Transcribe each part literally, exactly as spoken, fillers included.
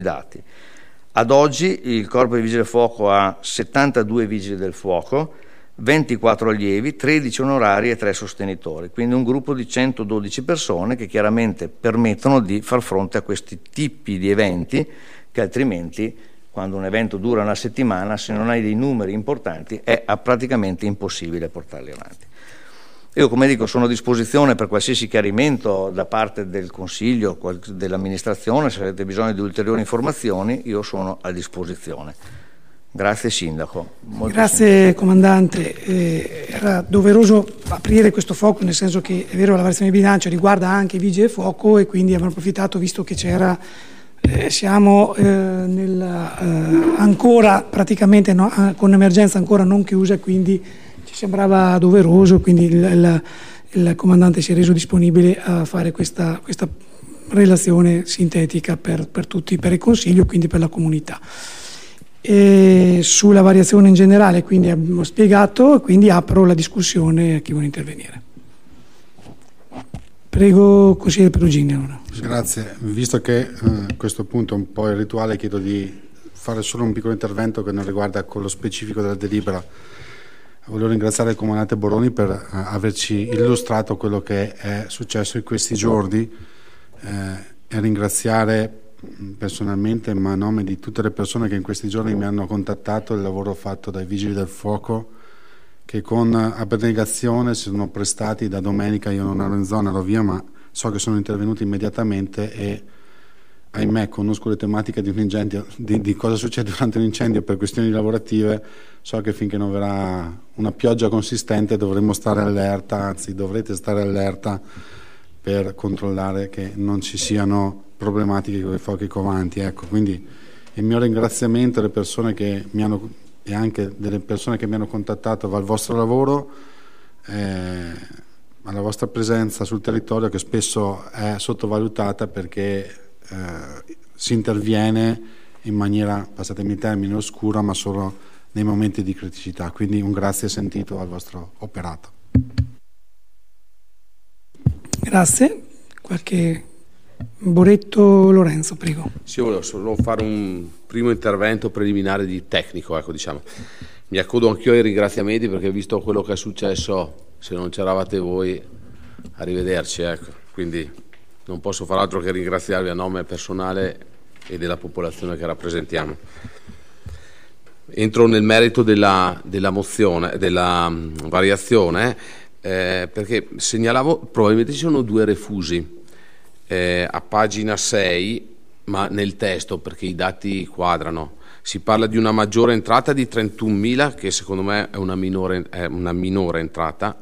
dati. Ad oggi il Corpo dei Vigili del Fuoco ha settantadue vigili del fuoco, ventiquattro allievi, tredici onorari e tre sostenitori, quindi un gruppo di centododici persone che chiaramente permettono di far fronte a questi tipi di eventi che altrimenti, quando un evento dura una settimana, se non hai dei numeri importanti è praticamente impossibile portarli avanti. Io, come dico, sono a disposizione per qualsiasi chiarimento da parte del Consiglio, dell'amministrazione. Se avete bisogno di ulteriori informazioni, io sono a disposizione. Grazie Sindaco. Molto Grazie semplice. Comandante. Eh, era doveroso aprire questo fuoco, nel senso che è vero la variazione di bilancio riguarda anche i vigili del fuoco e quindi abbiamo approfittato, visto che c'era, eh, siamo eh, nel, eh, ancora praticamente no, con emergenza ancora non chiusa, quindi ci sembrava doveroso, quindi il, il, il comandante si è reso disponibile a fare questa, questa relazione sintetica per, per tutti, per il Consiglio, quindi per la comunità. E sulla variazione in generale quindi abbiamo spiegato, quindi apro la discussione a chi vuole intervenire. Prego consigliere Perugini ora. Grazie, visto che eh, a questo punto è un po' il rituale, chiedo di fare solo un piccolo intervento che non riguarda con lo specifico della delibera. Voglio ringraziare il comandante Boroni per eh, averci illustrato quello che è successo in questi giorni eh, e ringraziare personalmente, ma a nome di tutte le persone che in questi giorni mi hanno contattato, il lavoro fatto dai Vigili del Fuoco, che con abnegazione si sono prestati. Da domenica io non ero in zona, ero via, ma so che sono intervenuti immediatamente e ahimè conosco le tematiche di un incendio, di, di cosa succede durante un incendio per questioni lavorative. So che finché non verrà una pioggia consistente dovremo stare allerta, anzi dovrete stare allerta per controllare che non ci siano problematiche con i fuochi covanti. Ecco, quindi il mio ringraziamento alle persone che mi hanno e anche delle persone che mi hanno contattato va al vostro lavoro, eh, alla vostra presenza sul territorio, che spesso è sottovalutata perché eh, si interviene in maniera, passatemi il termine, oscura, ma solo nei momenti di criticità. Quindi un grazie sentito al vostro operato. Grazie. Qualche Boretto Lorenzo, prego. Sì, volevo solo fare un primo intervento preliminare di tecnico, ecco, diciamo. Mi accodo anch'io ai ringraziamenti perché, visto quello che è successo, se non c'eravate voi, arrivederci, ecco. Quindi non posso far altro che ringraziarvi a nome personale e della popolazione che rappresentiamo. Entro nel merito della, della mozione, della um, variazione, eh, perché segnalavo, probabilmente ci sono due refusi. Eh, a pagina sei, ma nel testo, perché i dati quadrano, si parla di una maggiore entrata di trentunomila, che secondo me è una minore, è una minore entrata,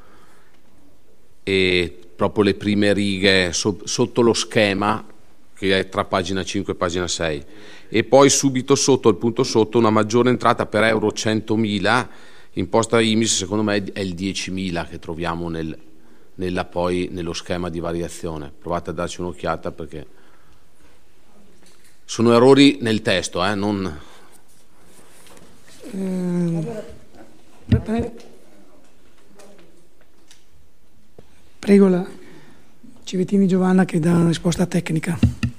e proprio le prime righe so, sotto lo schema che è tra pagina cinque e pagina sei, e poi subito sotto, al punto sotto, una maggiore entrata per euro centomila, imposta I M I S, secondo me è il diecimila che troviamo nel nella poi nello schema di variazione. Provate a darci un'occhiata perché sono errori nel testo, eh, non eh, prego la Civettini Giovanna che dà una risposta tecnica.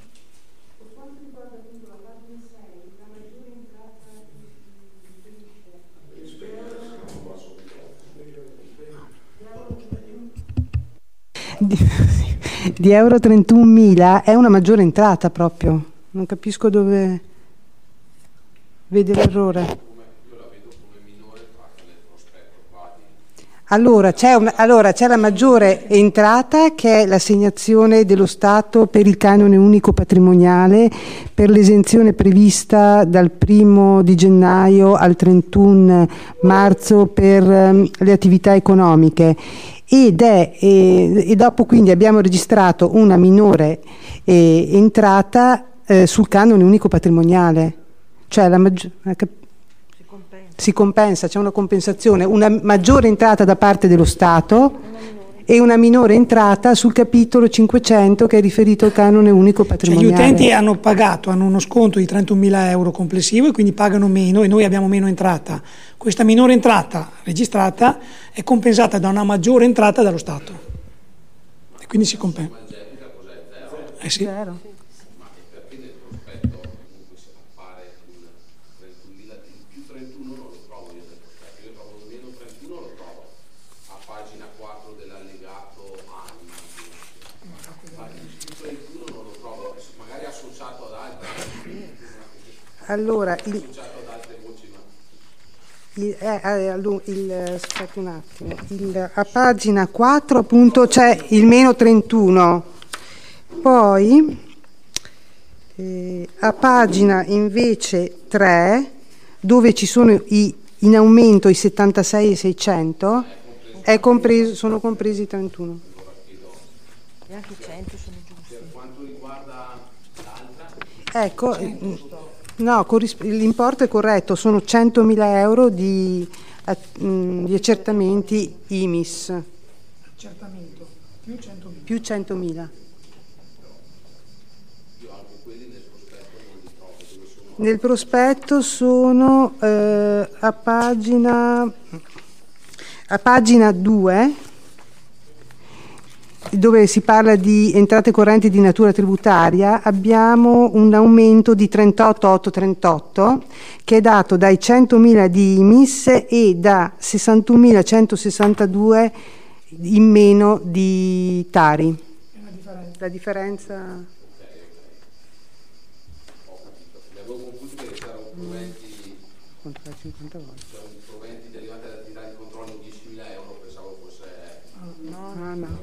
Di, di euro trentunomila è una maggiore entrata proprio, non capisco dove vede l'errore. Allora c'è, un, allora c'è la maggiore entrata, che è l'assegnazione dello Stato per il canone unico patrimoniale per l'esenzione prevista dal primo di gennaio al trentuno marzo per um, le attività economiche. Ed è, e, e dopo quindi abbiamo registrato una minore eh, entrata eh, sul canone unico patrimoniale, cioè la maggior, si, compensa. si compensa, c'è una compensazione, una maggiore entrata da parte dello Stato e una minore entrata sul capitolo cinquecento che è riferito al canone unico patrimoniale. Cioè, gli utenti hanno pagato, hanno uno sconto di trentunomila euro complessivo e quindi pagano meno e noi abbiamo meno entrata. Questa minore entrata registrata è compensata da una maggiore entrata dallo Stato e quindi si compensa. Eh sì. Allora, il, il, eh, eh, il, aspetta un attimo, il, a pagina quattro appunto c'è il meno trentuno, poi eh, a pagina invece tre, dove ci sono i, in aumento i settantasei e seicento, è compreso, sono compresi i trentuno. E anche i cento sono giusti. Per quanto riguarda l'altra? Ecco, no, l'importo è corretto, sono centomila euro di, di accertamenti I M I S. Accertamento, più centomila. Più centomila. Nel prospetto sono eh, a pagina a pagina due, dove si parla di entrate correnti di natura tributaria, abbiamo un aumento di trentotto virgola ottocentotrentotto che è dato dai centomila di I M I S e da sessantunomilacentosessantadue in meno di Tari. La differenza. Quanto fa? cinquanta volte? Proventi derivati dall'attività di controllo diecimila euro, pensavo fosse... No, no, no.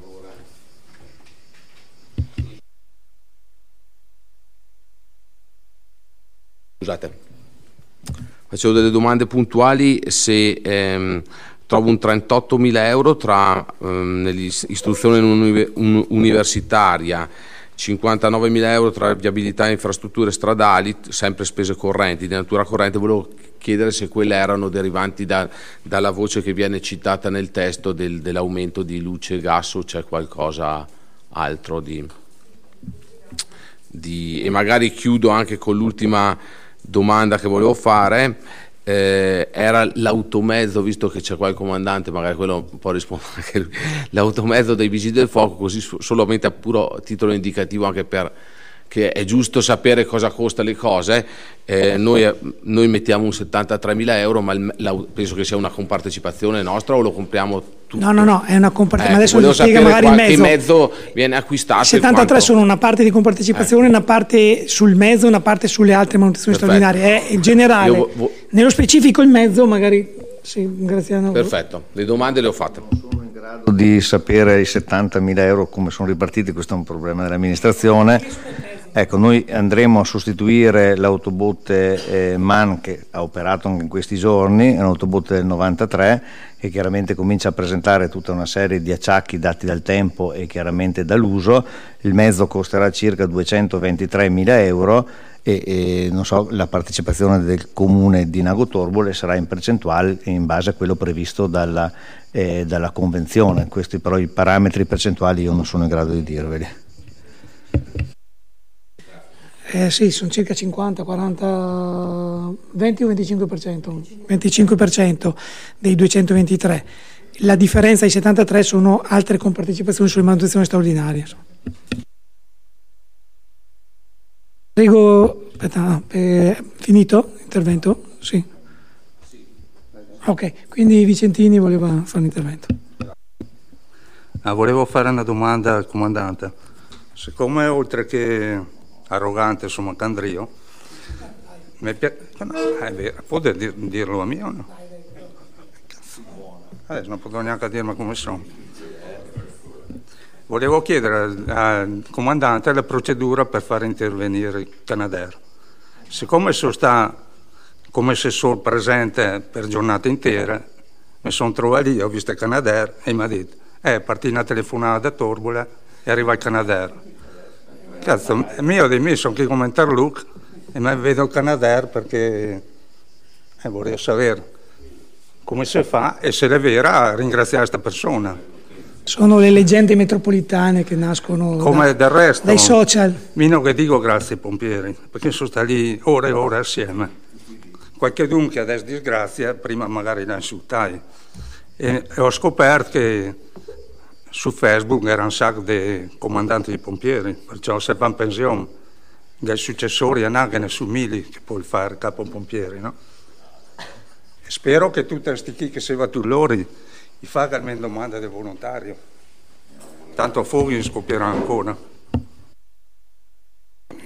Scusate, facevo delle domande puntuali. Se ehm, trovo un trentottomila euro tra ehm, nell'istruzione uni- un- universitaria, cinquantanovemila euro tra viabilità e infrastrutture stradali, sempre spese correnti, di natura corrente, volevo chiedere se quelle erano derivanti da, dalla voce che viene citata nel testo del, dell'aumento di luce e gas, o c'è qualcosa altro di, di... E magari chiudo anche con l'ultima domanda che volevo fare. Eh, era l'automezzo, visto che c'è qua il comandante, magari quello può rispondere anche lui, l'automezzo dei vigili del fuoco, così solamente a puro titolo indicativo, anche per che è giusto sapere cosa costa le cose. Eh, noi, noi mettiamo un settantatremila euro, ma il, la, penso che sia una compartecipazione nostra, o lo compriamo tutto? No, no, no, è una compartecipazione, Eh, ma adesso vi spiega magari il mezzo. Che mezzo viene acquistato? I settantatré quanto... sono una parte di compartecipazione, eh. una parte sul mezzo, una parte sulle altre manutenzioni Perfetto. straordinarie. È in generale, Io, vo... nello specifico il mezzo magari... Sì, Graziano. Perfetto, le domande le ho fatte. Non sono in grado di sapere i settantamila euro come sono ripartiti, questo è un problema dell'amministrazione. Ecco, noi andremo a sostituire l'autobotte eh, MAN che ha operato anche in questi giorni, è un'autobotte del novantatré che chiaramente comincia a presentare tutta una serie di acciacchi dati dal tempo e chiaramente dall'uso. Il mezzo costerà circa duecentoventitremila euro e, e non so, la partecipazione del comune di Nago Torbole sarà in percentuale in base a quello previsto dalla, eh, dalla convenzione. Questi però i parametri percentuali io non sono in grado di dirveli. Eh, sì, sono circa cinquanta, quaranta, venti o venticinque per cento? venticinque per cento dei duecentoventitré. La differenza, i settantatré, sono altre compartecipazioni sulle manutenzioni straordinarie. Prego, aspetta, eh, finito l'intervento? Sì. Ok, quindi Vicentini voleva fare un intervento. Ah, volevo fare una domanda al comandante. Siccome oltre che arrogante, insomma, Candrio, mi piace, no, è vero, può dir, dirlo a me o no? Adesso non potrò neanche dirmi come sono. Volevo chiedere al comandante la procedura per far intervenire il Canadair. Siccome sono sta come assessore presente per giornate intere, mi sono trovato lì, ho visto il Canadair e mi ha detto, eh, partì una telefonata da Torbole e arriva il Canadair. Cazzo, mio di me sono qui come interlook e mi vedo il Canadair perché eh, vorrei sapere come si fa e se è vera ringraziare questa persona. Sono le leggende metropolitane che nascono come da, del resto, dai social. Meno che dico grazie ai pompieri, perché sono stati lì ore e ore assieme. Qualche dunque adesso disgrazia, prima magari la insultai. E, e ho scoperto che su Facebook era un sacco di comandanti di pompieri, perciò se va in pensione, dai successori anche ne assumili che puoi fare capo pompieri, no? E spero che tutti questi chi che si va tu loro gli facciano domanda del volontario, tanto fuori scoppierà ancora.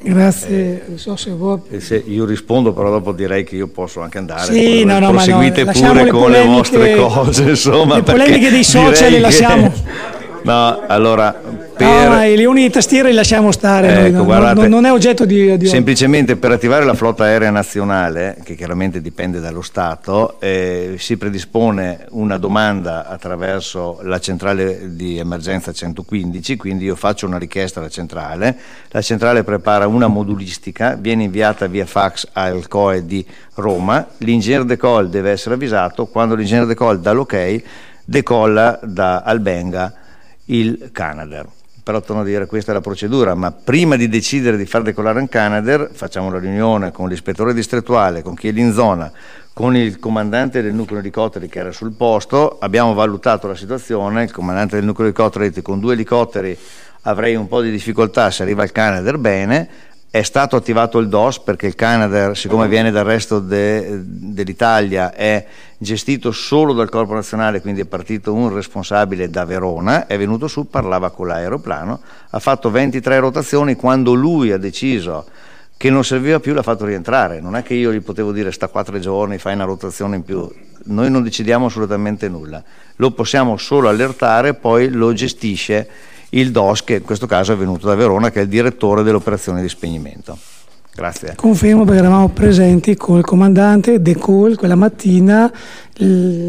Grazie, non so se vuoi. E se io rispondo, però dopo direi che io posso anche andare. Sì, no, no, proseguite ma no, pure le con polemiche, le vostre cose, insomma. Le polemiche dei social le lasciamo. Che... No, allora... Per... No, i leoni di tastiera li lasciamo stare, ecco, noi, no, guardate, non, non è oggetto di, di... Semplicemente per attivare la flotta aerea nazionale, che chiaramente dipende dallo Stato, eh, si predispone una domanda attraverso la centrale di emergenza centoquindici, quindi io faccio una richiesta alla centrale, la centrale prepara una modulistica, viene inviata via fax al C O E di Roma, l'ingegnere de Col deve essere avvisato, quando l'ingegnere de Col dà l'ok decolla da Albenga il Canadair. Però torno a dire, questa è la procedura, ma prima di decidere di far decollare un Canadair facciamo una riunione con l'ispettore distrettuale, con chi è lì in zona, con il comandante del nucleo elicotteri che era sul posto, abbiamo valutato la situazione, il comandante del nucleo elicotteri ha detto con due elicotteri avrei un po' di difficoltà se arriva il Canadair bene. È stato attivato il D O S perché il Canadair, siccome viene dal resto de, dell'Italia, è gestito solo dal Corpo Nazionale, quindi è partito un responsabile da Verona, è venuto su, parlava con l'aeroplano, ha fatto ventitré rotazioni, quando lui ha deciso che non serviva più l'ha fatto rientrare, non è che io gli potevo dire sta quattro giorni, fai una rotazione in più, noi non decidiamo assolutamente nulla, lo possiamo solo allertare, poi lo gestisce il D O S, che in questo caso è venuto da Verona, che è il direttore dell'operazione di spegnimento. Grazie. Confermo perché eravamo presenti con il comandante De Col quella mattina, il,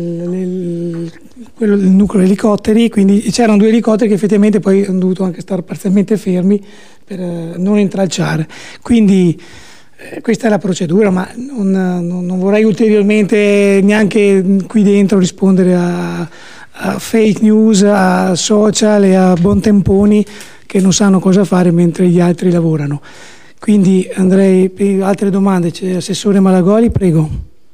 il, quello del nucleo elicotteri, quindi c'erano due elicotteri che effettivamente poi hanno dovuto anche stare parzialmente fermi per eh, non intralciare. Quindi eh, questa è la procedura, ma non, non, non vorrei ulteriormente neanche qui dentro rispondere a a fake news, a social e a buontemponi che non sanno cosa fare mentre gli altri lavorano. Quindi andrei per altre domande. C'è Assessore Malagoli, prego.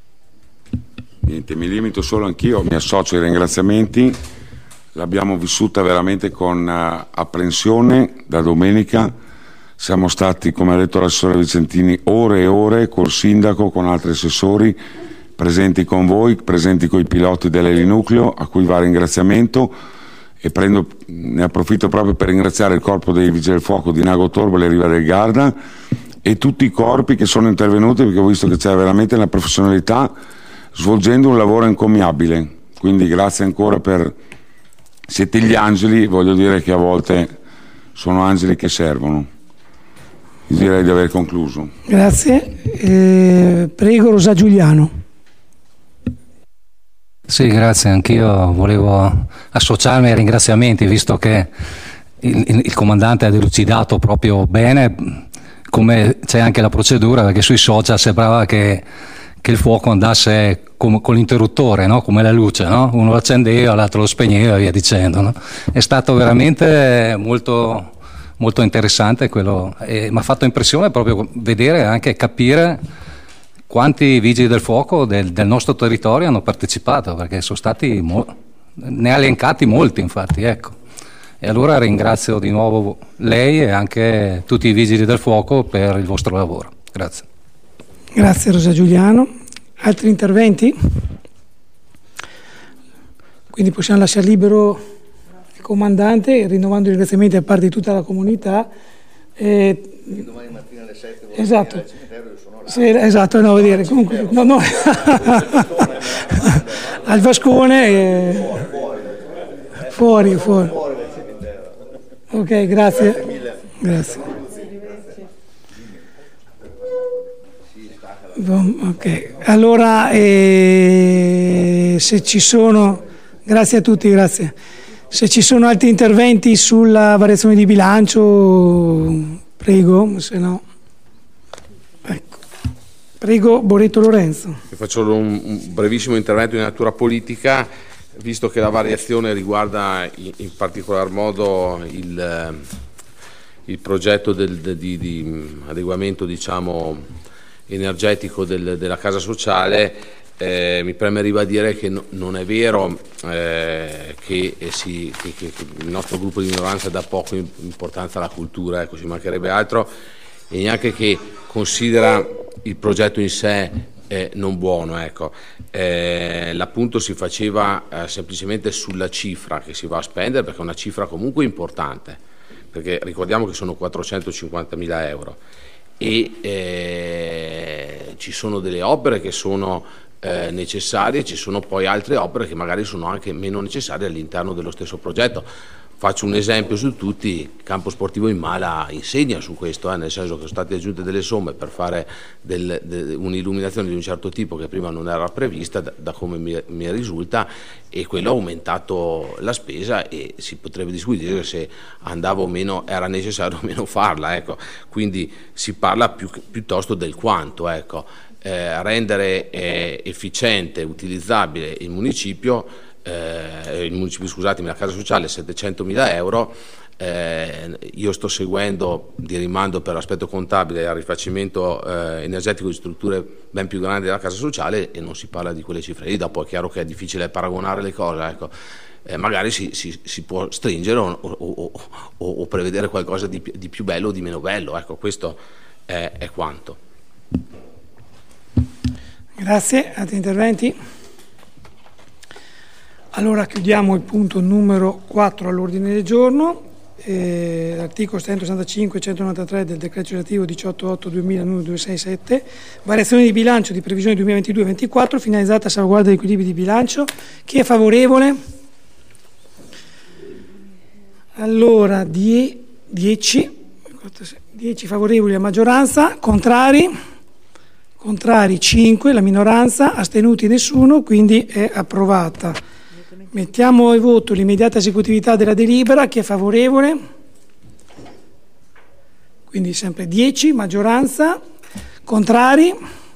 Niente, mi limito solo anch'io, mi associo ai ringraziamenti, l'abbiamo vissuta veramente con uh, apprensione da domenica, siamo stati, come ha detto l'assessore Vicentini, ore e ore col sindaco, con altri assessori, presenti con voi, presenti con i piloti dell'elinucleo, a cui va ringraziamento, e prendo, ne approfitto proprio per ringraziare il corpo dei Vigili del Fuoco di Nago Torbole e Riva del Garda e tutti i corpi che sono intervenuti, perché ho visto che c'è veramente la professionalità, svolgendo un lavoro encomiabile. Quindi grazie ancora, per siete gli angeli, voglio dire che a volte sono angeli che servono. Direi di aver concluso. Grazie. Eh, prego Rosa Giuliano. Sì, grazie, anch'io volevo associarmi ai ringraziamenti, visto che il, il, il comandante ha delucidato proprio bene come c'è anche la procedura, perché sui social sembrava che, che il fuoco andasse com, con l'interruttore, no? Come la luce, no? Uno lo accendeva, l'altro lo spegneva e via dicendo, no? È stato veramente molto, molto interessante quello, e mi ha fatto impressione proprio vedere, anche capire quanti vigili del fuoco del, del nostro territorio hanno partecipato, perché sono stati, mo- ne ha elencati molti infatti, ecco. E allora ringrazio di nuovo lei e anche tutti i vigili del fuoco per il vostro lavoro. Grazie. Grazie Rosa Giuliano. Altri interventi? Quindi possiamo lasciare libero il comandante, rinnovando i ringraziamenti da parte di tutta la comunità. E... domani mattina alle sette esatto. Sì, esatto, no, vuol dire, comunque, no, no. Al Vascone e... fuori, fuori. Ok, grazie. Grazie. Ok, allora eh, se ci sono, grazie a tutti, grazie. Se ci sono altri interventi sulla variazione di bilancio, prego, se no. Ecco. Prego, Boretto Lorenzo. Faccio un, un brevissimo intervento di natura politica, visto che la variazione riguarda in, in particolar modo il, il progetto del, de, di, di adeguamento, diciamo, energetico del, della casa sociale. Eh, mi preme ribadire che no, non è vero eh, che, eh, si, che, che, che il nostro gruppo di minoranza dà poco importanza alla cultura, ecco, ci mancherebbe altro, e neanche che considera il progetto in sé eh, non buono, ecco. Eh, l'appunto si faceva eh, semplicemente sulla cifra che si va a spendere, perché è una cifra comunque importante, perché ricordiamo che sono quattrocentocinquantamila euro, e eh, ci sono delle opere che sono eh, necessarie, ci sono poi altre opere che magari sono anche meno necessarie all'interno dello stesso progetto. Faccio un esempio su tutti: il campo sportivo in Mala insegna su questo, eh, nel senso che sono state aggiunte delle somme per fare del, de, un'illuminazione di un certo tipo che prima non era prevista, da, da come mi, mi risulta, e quello ha aumentato la spesa e si potrebbe discutere se andava o meno, era necessario o meno farla, ecco. Quindi si parla più, piuttosto del quanto, ecco. Eh, rendere eh, efficiente, utilizzabile il municipio. Eh, il municipio, scusatemi, la casa sociale settecentomila euro, eh, io sto seguendo di rimando per l'aspetto contabile al rifacimento eh, energetico di strutture ben più grandi della casa sociale e non si parla di quelle cifre lì. Dopo è chiaro che è difficile paragonare le cose, ecco. Eh, magari si, si, si può stringere o, o, o, o, o prevedere qualcosa di, di più bello o di meno bello, ecco, questo è, è quanto. Grazie, altri interventi? Allora chiudiamo il punto numero quattro all'ordine del giorno, eh, l'articolo centosessantacinque e centonovantatré del decreto legislativo diciotto otto duemila numero duecentosessantasette, variazione di bilancio di previsione duemilaventidue ventiquattro finalizzata a salvaguardia degli equilibri di bilancio. Chi è favorevole? Allora dieci favorevoli a maggioranza, contrari? Contrari cinque, la minoranza, astenuti nessuno, quindi è approvata. Mettiamo ai voto l'immediata esecutività della delibera. Chi è favorevole? Quindi sempre dieci, maggioranza, contrari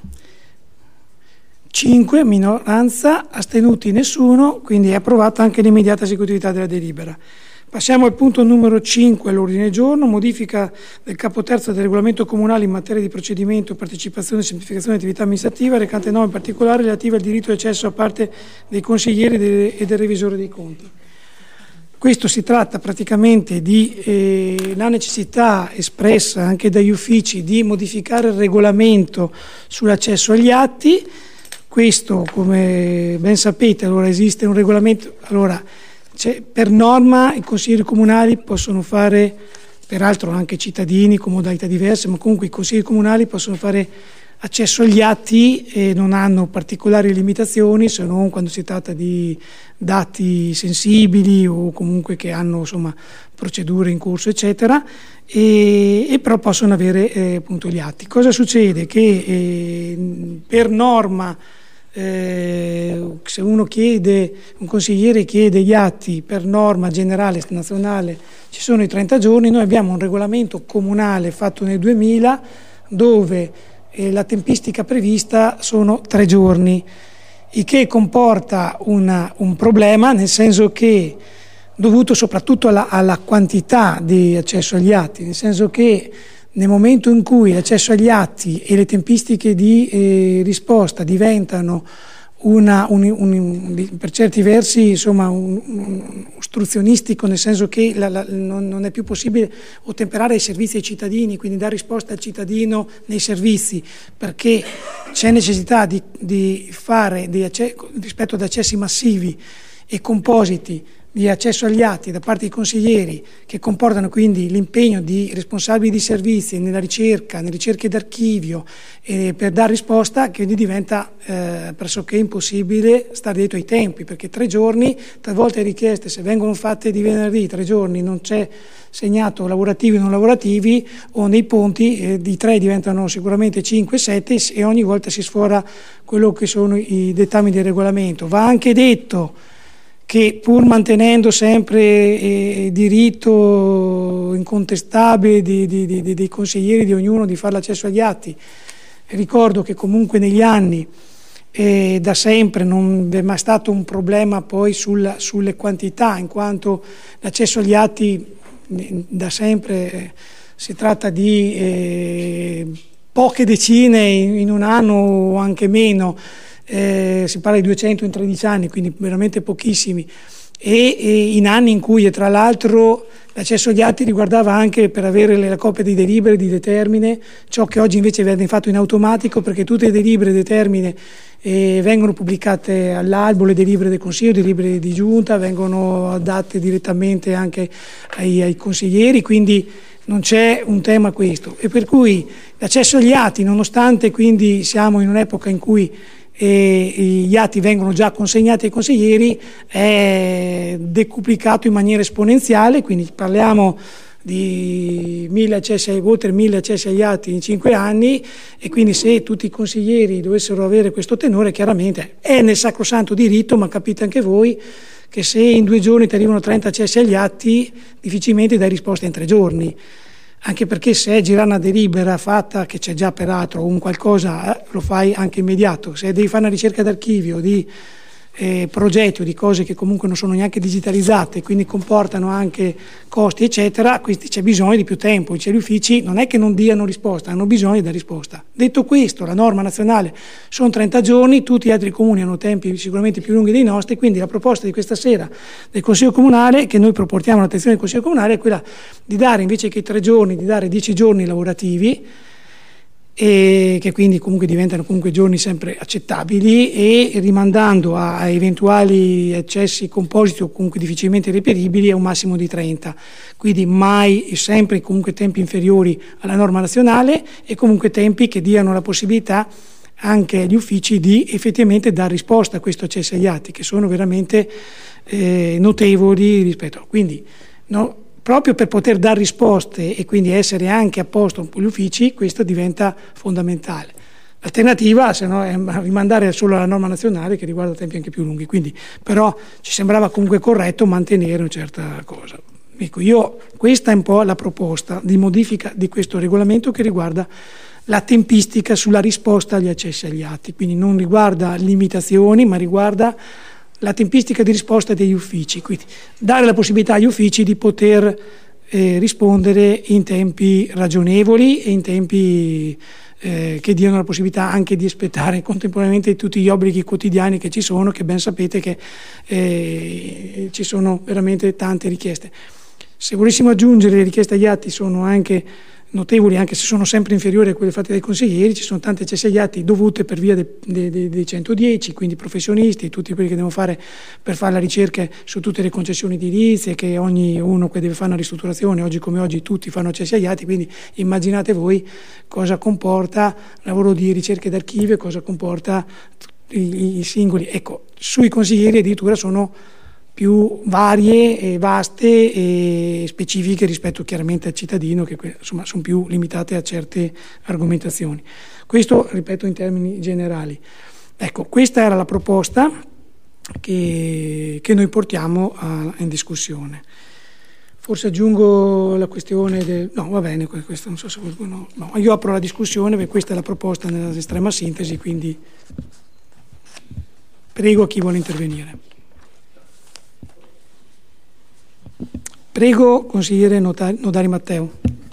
cinque, minoranza, astenuti nessuno, quindi è approvata anche l'immediata esecutività della delibera. Passiamo al punto numero cinque all'ordine del giorno, modifica del capo terzo del regolamento comunale in materia di procedimento, partecipazione e semplificazione di attività amministrativa, recante norme particolari relative al diritto di accesso a parte dei consiglieri e del revisore dei conti. Questo si tratta praticamente di eh, la necessità espressa anche dagli uffici di modificare il regolamento sull'accesso agli atti. Questo, come ben sapete, allora esiste un regolamento, allora C'è, per norma i consiglieri comunali possono fare, peraltro anche cittadini con modalità diverse, ma comunque i consiglieri comunali possono fare accesso agli atti e non hanno particolari limitazioni, se non quando si tratta di dati sensibili o comunque che hanno insomma procedure in corso eccetera, e, e però possono avere eh, appunto gli atti. Cosa succede? Che eh, per norma Eh, se uno chiede, un consigliere chiede gli atti per norma generale nazionale, ci sono i trenta giorni. Noi abbiamo un regolamento comunale fatto nel duemila dove eh, la tempistica prevista sono tre giorni, il che comporta una, un problema, nel senso che dovuto soprattutto alla, alla quantità di accesso agli atti, nel senso che nel momento in cui l'accesso agli atti e le tempistiche di eh, risposta diventano una, un, un, per certi versi insomma, un, un ostruzionistico, nel senso che la, la, non, non è più possibile ottemperare ai servizi ai cittadini, quindi dare risposta al cittadino nei servizi, perché c'è necessità di, di fare di acce- rispetto ad accessi massivi e compositi di accesso agli atti da parte dei consiglieri, che comportano quindi l'impegno di responsabili di servizi nella ricerca, nelle ricerche d'archivio, eh, per dare risposta, che quindi diventa eh, pressoché impossibile stare dietro ai tempi, perché tre giorni, talvolta le richieste, se vengono fatte di venerdì, tre giorni non c'è segnato lavorativi o non lavorativi, o nei ponti eh, di tre diventano sicuramente cinque sette e ogni volta si sfora quello che sono i dettami del regolamento. Va anche detto che pur mantenendo sempre il eh, diritto incontestabile di, di, di, dei consiglieri di ognuno di fare l'accesso agli atti, ricordo che comunque negli anni eh, da sempre non è mai stato un problema poi sul, sulle quantità, in quanto l'accesso agli atti eh, da sempre eh, si tratta di eh, poche decine in, in un anno o anche meno. Eh, si parla di duecento in tredici anni, quindi veramente pochissimi, e, e in anni in cui, e tra l'altro, l'accesso agli atti riguardava anche per avere la copia dei delibere di determine, ciò che oggi invece viene fatto in automatico, perché tutte le delibere di determine eh, vengono pubblicate all'albo, le delibere del Consiglio, le delibere di giunta vengono date direttamente anche ai, ai consiglieri, quindi non c'è un tema questo, e per cui l'accesso agli atti, nonostante quindi siamo in un'epoca in cui eh, gli atti vengono già consegnati ai consiglieri, è decuplicato in maniera esponenziale, quindi parliamo di mille accessi, oltre mille accessi agli atti in cinque anni, e quindi se tutti i consiglieri dovessero avere questo tenore, chiaramente è nel sacrosanto diritto, ma capite anche voi che se in due giorni ti arrivano trenta accessi agli atti, difficilmente dai risposta in tre giorni, anche perché se è girare una delibera fatta, che c'è già peraltro, un qualcosa, eh, lo fai anche immediato. Se devi fare una ricerca d'archivio di eh, progetti o di cose che comunque non sono neanche digitalizzate, quindi comportano anche costi eccetera, quindi c'è bisogno di più tempo. Cioè, gli uffici non è che non diano risposta, hanno bisogno di dare risposta. Detto questo, la norma nazionale sono trenta giorni, tutti gli altri comuni hanno tempi sicuramente più lunghi dei nostri, quindi la proposta di questa sera del Consiglio Comunale, che noi proportiamo all'attenzione del Consiglio Comunale, è quella di dare, invece che tre giorni, di dare dieci giorni lavorativi, e che quindi comunque diventano comunque giorni sempre accettabili, e rimandando a, a eventuali accessi compositi o comunque difficilmente reperibili a un massimo di trenta, quindi mai e sempre comunque tempi inferiori alla norma nazionale, e comunque tempi che diano la possibilità anche agli uffici di effettivamente dare risposta a questo accesso agli atti, che sono veramente eh, notevoli rispetto. Quindi no, proprio per poter dare risposte e quindi essere anche a posto con gli uffici, questo diventa fondamentale. L'alternativa, se no, è rimandare solo alla norma nazionale, che riguarda tempi anche più lunghi. Quindi, però ci sembrava comunque corretto mantenere una certa cosa. Ecco, io, questa è un po' la proposta di modifica di questo regolamento, che riguarda la tempistica sulla risposta agli accessi agli atti, quindi non riguarda limitazioni, ma riguarda la tempistica di risposta degli uffici, quindi dare la possibilità agli uffici di poter eh, rispondere in tempi ragionevoli e in tempi eh, che diano la possibilità anche di rispettare contemporaneamente tutti gli obblighi quotidiani che ci sono, che ben sapete che eh, ci sono veramente tante richieste. Se volessimo aggiungere, le richieste agli atti sono anche notevoli, anche se sono sempre inferiori a quelle fatte dai consiglieri. Ci sono tante accessi agli atti dovute per via dei, dei, dei centodieci, quindi professionisti, tutti quelli che devono fare per fare la ricerca su tutte le concessioni edilizie, che ogni uno che deve fare una ristrutturazione, oggi come oggi tutti fanno accessi agli atti, quindi immaginate voi cosa comporta il lavoro di ricerca d'archivio, cosa comporta i, i singoli. Ecco, sui consiglieri addirittura sono più varie e vaste e specifiche rispetto chiaramente al cittadino, che insomma sono più limitate a certe argomentazioni. Questo, ripeto, in termini generali. Ecco, questa era la proposta che, che noi portiamo a, in discussione. Forse aggiungo la questione del... No, va bene, questo non so se qualcuno... No, io apro la discussione, perché questa è la proposta nell'estrema sintesi, quindi prego chi vuole intervenire. Prego, consigliere Nodari Matteo.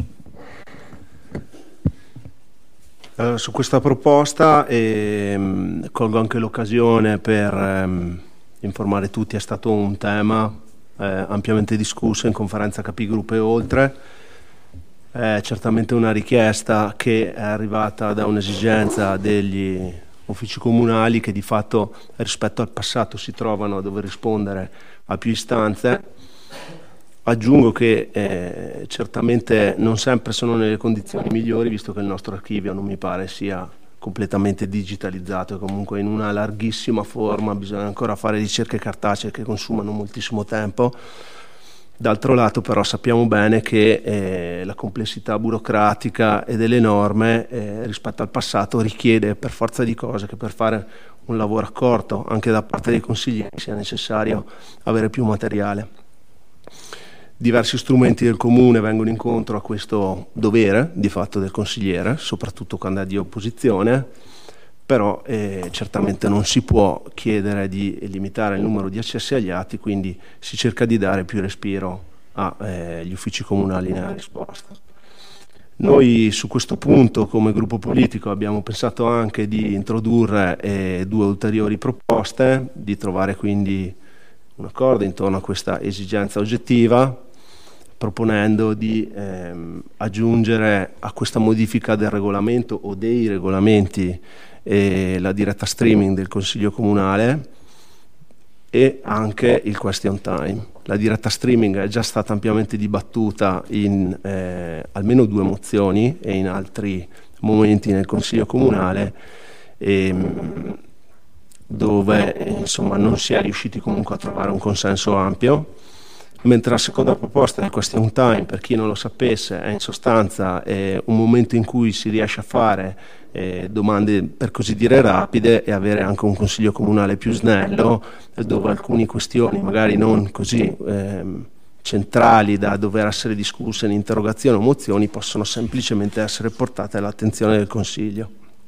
Uh, su questa proposta ehm, colgo anche l'occasione per ehm, informare tutti. È stato un tema eh, ampiamente discusso in conferenza capigruppo e oltre. È certamente una richiesta che è arrivata da un'esigenza degli uffici comunali, che di fatto rispetto al passato si trovano a dover rispondere a più istanze. Aggiungo che eh, certamente non sempre sono nelle condizioni migliori, visto che il nostro archivio non mi pare sia completamente digitalizzato, e comunque in una larghissima forma, bisogna ancora fare ricerche cartacee che consumano moltissimo tempo. D'altro lato però sappiamo bene che eh, la complessità burocratica e delle norme eh, rispetto al passato richiede per forza di cose che per fare un lavoro accorto anche da parte dei consiglieri sia necessario avere più materiale. Diversi strumenti del comune vengono incontro a questo dovere di fatto del consigliere, soprattutto quando è di opposizione, però eh, certamente non si può chiedere di limitare il numero di accessi agli atti, quindi si cerca di dare più respiro agli eh, uffici comunali nella risposta. Noi su questo punto come gruppo politico abbiamo pensato anche di introdurre eh, due ulteriori proposte, di trovare quindi un accordo intorno a questa esigenza oggettiva, proponendo di ehm, aggiungere a questa modifica del regolamento o dei regolamenti eh, la diretta streaming del Consiglio Comunale e anche il question time. la diretta streaming è già stata ampiamente dibattuta in eh, almeno due mozioni e in altri momenti nel Consiglio Comunale, e, dove insomma non si è riusciti comunque a trovare un consenso ampio. Mentre la seconda proposta del question time, per chi non lo sapesse, è in sostanza eh, un momento in cui si riesce a fare eh, domande per così dire rapide e avere anche un consiglio comunale più snello, dove alcune questioni magari non così eh, centrali da dover essere discusse in interrogazioni o mozioni possono semplicemente essere portate all'attenzione del Consiglio.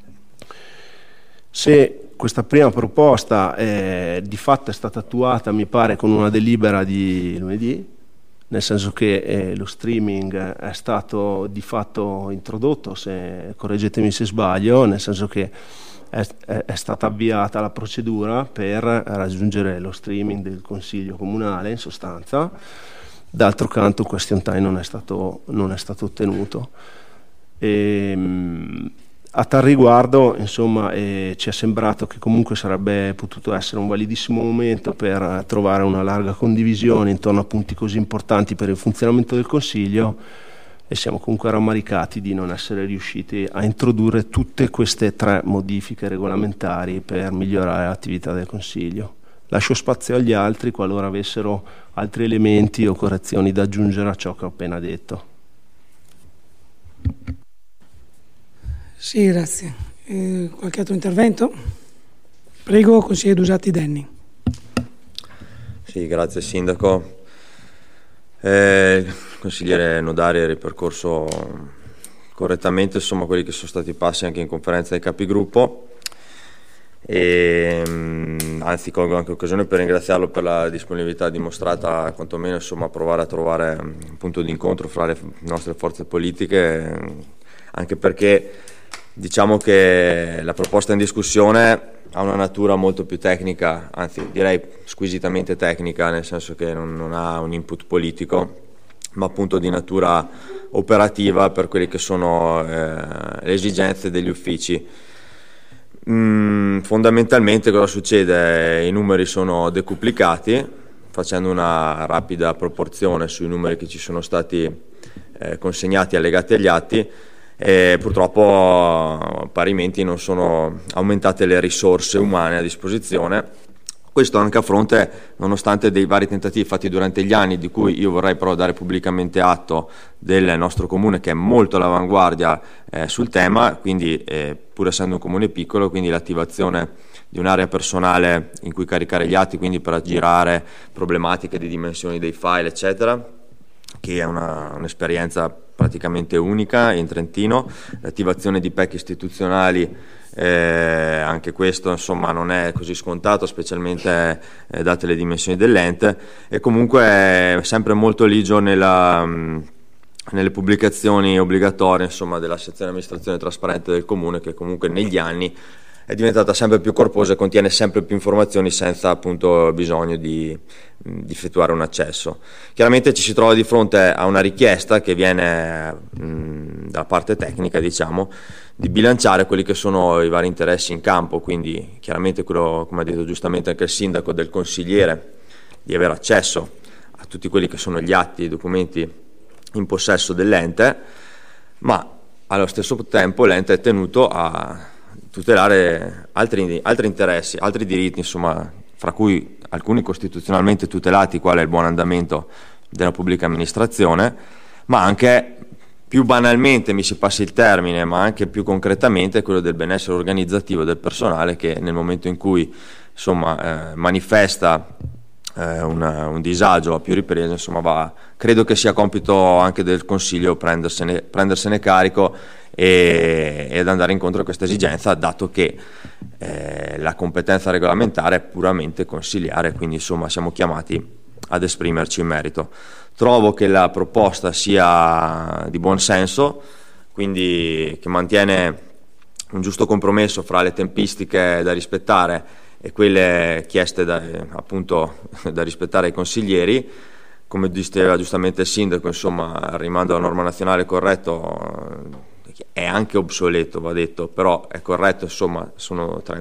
Se questa prima proposta eh, di fatto è stata attuata, mi pare, con una delibera di lunedì, nel senso che eh, lo streaming è stato di fatto introdotto, se, correggetemi se sbaglio, nel senso che è, è, è stata avviata la procedura per raggiungere lo streaming del Consiglio Comunale, in sostanza. D'altro canto il question time non è stato, non è stato ottenuto. E, A tal riguardo, insomma, eh, ci è sembrato che comunque sarebbe potuto essere un validissimo momento per trovare una larga condivisione intorno a punti così importanti per il funzionamento del Consiglio, e siamo comunque rammaricati di non essere riusciti a introdurre tutte queste tre modifiche regolamentari per migliorare l'attività del Consiglio. Lascio spazio agli altri qualora avessero altri elementi o correzioni da aggiungere a ciò che ho appena detto. Sì, grazie. Eh, qualche altro intervento? Prego, consigliere Dusatti Denni. Sì, grazie Sindaco. Eh, il consigliere Nodari ha ripercorso correttamente insomma quelli che sono stati i passi anche in conferenza dei capigruppo, e anzi colgo anche l'occasione per ringraziarlo per la disponibilità dimostrata, quantomeno insomma a provare a trovare un punto di incontro fra le nostre forze politiche, anche perché diciamo che la proposta in discussione ha una natura molto più tecnica, anzi direi squisitamente tecnica, nel senso che non, non ha un input politico, ma appunto di natura operativa per quelle che sono eh, le esigenze degli uffici. Mm, fondamentalmente cosa succede? I numeri sono decuplicati, facendo una rapida proporzione sui numeri che ci sono stati eh, consegnati, allegati agli atti. E purtroppo parimenti non sono aumentate le risorse umane a disposizione, questo anche a fronte, nonostante dei vari tentativi fatti durante gli anni, di cui io vorrei però dare pubblicamente atto del nostro comune, che è molto all'avanguardia eh, sul tema, quindi eh, pur essendo un comune piccolo, quindi l'attivazione di un'area personale in cui caricare gli atti, quindi per aggirare problematiche di dimensioni dei file eccetera, che è una, un'esperienza praticamente unica in Trentino. L'attivazione di P E C istituzionali, eh, anche questo insomma non è così scontato, specialmente eh, date le dimensioni dell'ente, e comunque è sempre molto ligio nella, mh, nelle pubblicazioni obbligatorie insomma della sezione amministrazione trasparente del comune, che comunque negli anni è diventata sempre più corposa e contiene sempre più informazioni senza appunto bisogno di, di effettuare un accesso. Chiaramente ci si trova di fronte a una richiesta che viene mh, dalla parte tecnica, diciamo, di bilanciare quelli che sono i vari interessi in campo, quindi chiaramente quello, come ha detto giustamente anche il sindaco, del consigliere, di avere accesso a tutti quelli che sono gli atti e i documenti in possesso dell'ente, ma allo stesso tempo l'ente è tenuto a tutelare altri, altri interessi, altri diritti, insomma, fra cui alcuni costituzionalmente tutelati, quale il buon andamento della pubblica amministrazione, ma anche più banalmente, mi si passi il termine, ma anche più concretamente quello del benessere organizzativo del personale, che nel momento in cui insomma, eh, manifesta eh, una, un disagio a più riprese, insomma, va, credo che sia compito anche del Consiglio prendersene, prendersene carico e, ed andare incontro a questa esigenza, dato che eh, la competenza regolamentare è puramente consiliare, quindi insomma siamo chiamati ad esprimerci in merito. Trovo che la proposta sia di buon senso, quindi che mantiene un giusto compromesso fra le tempistiche da rispettare e quelle chieste da, appunto, da rispettare ai consiglieri. Come diceva giustamente il sindaco, insomma, il rimando alla norma nazionale corretto è anche obsoleto, va detto, però è corretto, insomma, sono